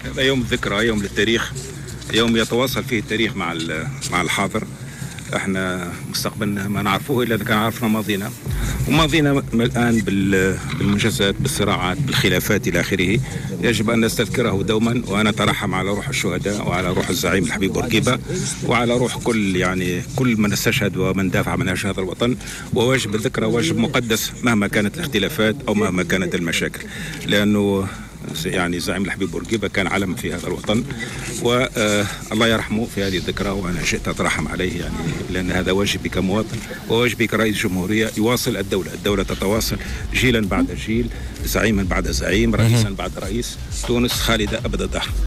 هذا يوم ذكرى، يوم للتاريخ، يوم يتواصل فيه التاريخ مع الحاضر. احنا مستقبلنا ما نعرفوه الا اذا كان عرفنا ماضينا، وماضينا الان بالمنجزات، بالصراعات، بالخلافات الى اخره، يجب ان نستذكره دوما وان نترحم على روح الشهداء وعلى روح الزعيم الحبيب بورقيبه وعلى روح كل من استشهد ومن دافع عن هذا الوطن. وواجب الذكرى واجب مقدس مهما كانت الاختلافات او مهما كانت المشاكل، لانه يعني زعيم الحبيب بورقيبه كان علم في هذا الوطن، والله يرحمه في هذه الذكرى. وانا شئت اترحم عليه يعني، لان هذا واجبي كمواطن وواجبي كرئيس جمهوريه. يواصل الدوله تتواصل جيلا بعد جيل، زعيما بعد زعيم، رئيسا بعد رئيس. تونس خالده ابد الدهر.